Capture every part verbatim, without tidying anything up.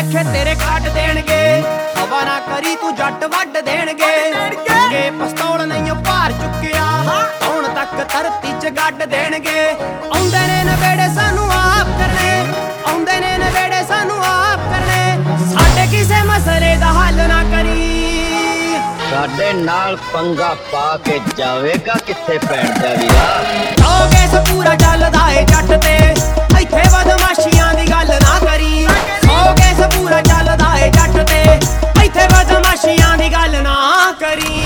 ਲੇਖੇ ਤੇਰੇ ਕੱਟ ਦੇਣਗੇ। ਹਵਾ ਨਾ ਕਰੀ ਤੂੰ ਜੱਟ ਵੱਢ ਦੇਣਗੇ। ਅੱਗੇ ਪਿਸਤੌਲ ਨਹੀਂ ਭਾਰ ਚੁੱਕਿਆ, ਹੁਣ ਤੱਕ ਧਰਤੀ ਚ ਗੱਡ ਦੇਣਗੇ। ਆਉਂਦੇ ਨੇ ਨਵੇੜੇ ਸਾਨੂੰ ਆਪ ਕਰਨੇ, ਆਉਂਦੇ ਨੇ ਨਵੇੜੇ ਸਾਨੂੰ ਆਪ ਕਰਨੇ। ਸਾਡੇ ਕਿਸੇ ਮਸਲੇ ਦਾ ਹੱਲ ਨਾ ਕਰੀ। ਸਾਡੇ ਨਾਲ ਪੰਗਾ ਪਾ ਕੇ ਜਾਵੇਗਾ ਕਿੱਥੇ ਪੈਣ ਦਾ ਵੀਰਾ। ਸੌ ਕੇਸ ਪੂਰਾ ਚੱਲਦਾ ਏ ਜੱਟ ਤੇ, ਇੱਥੇ ਬਦਮਾਸ਼ੀਆਂ ਦੀ ਗੱਲ ਨਾ ਕਰੀ। ਸੌ ਕੇਸ ਪੂਰਾ ਚੱਲਦਾ ਏ ਜੱਟ ਤੇ, ਇੱਥੇ ਬਦਮਾਸ਼ੀਆਂ ਦੀ ਗੱਲ ਨਾ ਕਰੀ।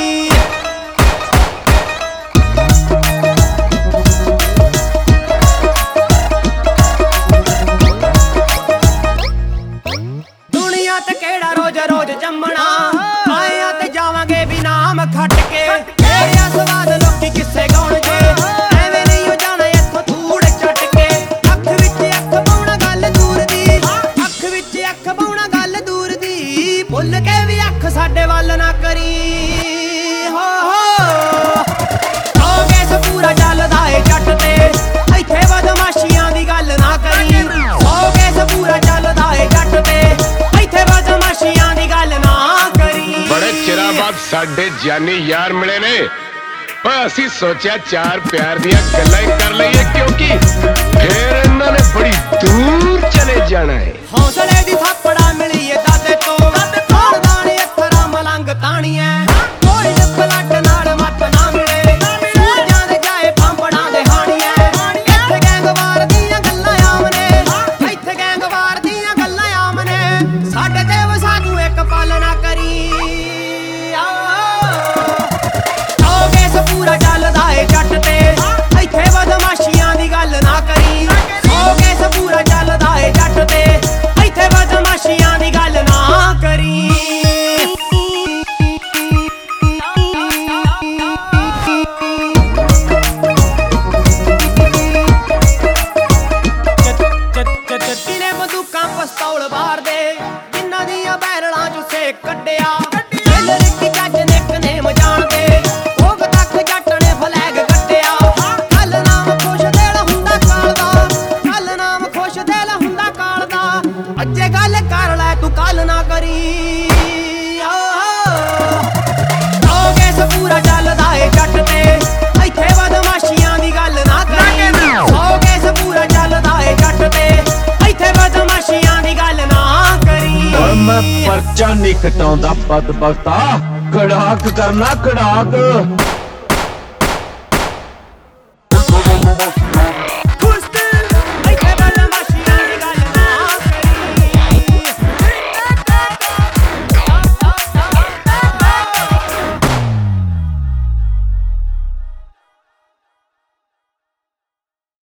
ਦੁਨੀਆ ਤੇ ਕਿਹੜਾ ਰੋਜ਼ ਰੋਜ਼ ਜੰਮਣਾ, ਆਇਆ ਤੇ ਜਾਵਾਂਗੇ ਵੀ ਨਾਮ ਖੱਟ ਕੇ। ਇਹ ਸਵਾਦ ਲੋਕੀ ਕਿੱਸੇ ਗਾਉਣਗੇ, ਐਵੇਂ ਨਹੀਂ ਹੋ ਜਾਣਾ ਇੱਥੋਂ ਧੂੜ ਚੱਟ ਕੇ। ਅੱਖ ਵਿੱਚ ਅੱਖ ਪਾਉਣਾ ਗੱਲ ਦੂਰ ਦੀ, ਅੱਖ ਵਿੱਚ ਅੱਖ ਪਾਉਣਾ ਗੱਲ ਦੂਰ ਦੀ। ਭੁੱਲ ਕੇ ਵੀ ਅੱਖ ਸਾਡੇ ਵੱਲ ਨਾ ਕਰੀ। ਹੋ ਹੋ ਸੌ ਕੇਸ ਪੂਰਾ ਚੱਲਦਾ ਏ ਜੱਟ ਤੇ, ਇੱਥੇ ਬਦਮਾਸ਼ੀਆਂ ਦੀ ਗੱਲ ਨਾ ਕਰੀ। ਸੌ ਕੇਸ ਪੂਰਾ ਚੱਲਦਾ ਏ ਜੱਟ ਤੇ, ਇੱਥੇ ਬਦਮਾਸ਼ੀਆਂ ਦੀ ਗੱਲ ਨਾ ਕਰੀ। ਬੜੇ ਚਿਰਾਂ ਬਾਅਦ ਸਾਡੇ ਜਾਨੀ ਯਾਰ ਮਿਲੇ ਨੇ, ਓਏ ਅਸੀਂ ਸੋਚਿਆ ਚਾਰ ਪਿਆਰ ਦੀਆਂ ਗੱਲਾਂ ਹੀ ਕਰ ਲਈਏ, ਕਿਉਂਕਿ ਫੇਰ ਇਹਨਾਂ ਨੇ ਬੜੀ ਦੂਰ ਚਲੇ ਜਾਣਾ ਹੈ। ਹੌਸਲੇ ਦੀ ਥਾਪੜਾ ਮਿਲੀ ਏ ਦਾਦੇ ਤੋਂ, ਖਾਨਦਾਨੀ ਅੱਖਰਾਂ ਮਲੰਗ ਤਾਣੀਐ। ਕੋਈ ਲੱਟ ਨਾਲ ਮੱਤ ਨਾ ਮਿਲੇ, ਸੂਰਜਾਂ ਦੇ ਜਾਏ ਫਾਂਪੜਾਂ ਦੇ ਹਾਣੀਐ। ਇੱਥੇ ਗੈਂਗਵਾਰ ਦੀਆਂ ਗੱਲਾਂ ਆਮ ਨੇ, ਇੱਥੇ ਗੈਂਗਵਾਰ ਦੀਆਂ ਗੱਲਾਂ ਆਮ ਨੇ। ਸਾਡੇ ਤੇ ਵਸਾ ਤੂੰ ਇੱਕ ਪਲ ਨਾ ਕਰੀ। ਸੌ ਕੇਸ ਪੂਰਾ ਚੱਲਦਾ ਏ ਜੱਟ ਤੇ, ਇੱਥੇ ਬਦਮਾਸ਼ੀਆਂ ਦੀ ਗੱਲ ਨਾ ਕਰੀ। ਸੌ ਕੇਸ ਪੂਰਾ ਚੱਲਦਾ ਏ ਜੱਟ ਤੇ, ਇੱਥੇ ਬਦਮਾਸ਼ੀਆਂ ਦੀ ਗੱਲ ਨਾ ਕਰੀ। ਕਿਨੇ ਬੰਦੂਕਾਂ ਪਿਸਤੌਲ ਮਾਰਦੇ, ਜਿਨ੍ਹਾਂ ਦੀਆਂ ਬੈਰਲਾਂ ਚੋਂ ਸੇਕ ਕੱਢਿਆ। ਰਿੱਕੀ ਜੱਜ ਨਿਕ ਨੇਮ ਜਾਣਦੇ, ਭੋਗ ਤੱਕ ਜੱਟ ਨੇ ਫਲੈਗ ਕੱਢਿਆ। ਕੱਲ ਨਾਮ ਖੁਸ਼ ਦਿਲ ਹੁੰਦਾ ਕਾਲ ਦਾ, ਕੱਲ ਨਾਮ ਖੁਸ਼ ਦਿਲ ਹੁੰਦਾ ਕਾਲ ਦਾ। ਅੱਜੇ ਗੱਲ ਕਰ ਲੈ ਤੂੰ ਕੱਲ ਨਾ ਕਰੀ। ਸੌ ਕੇਸ ਪੂਰਾ ਚੱਲਦਾ ਏ ਜੱਟ ਤੇ, ਇੱਥੇ ਬਦਮਾਸ਼ੀਆਂ ਦੀ ਗੱਲ ਨਾ ਕਰੀ। ਸੌ ਕੇਸ ਪੂਰਾ ਚੱਲਦਾ ਏ ਜੱਟ ਤੇ, ਇੱਥੇ ਬਦਮਾਸ਼ੀਆਂ ਦੀ ਗੱਲ ਨਾ ਕਰੀ। ਓਏ ਮੈਂ ਪਰਚਾ ਨਹੀਂ ਕਟਾਉਂਦਾ ਬਦਬਖਤਾ, ਕੜਾਕ ਕਰਨਾ ਕੜਾਕ।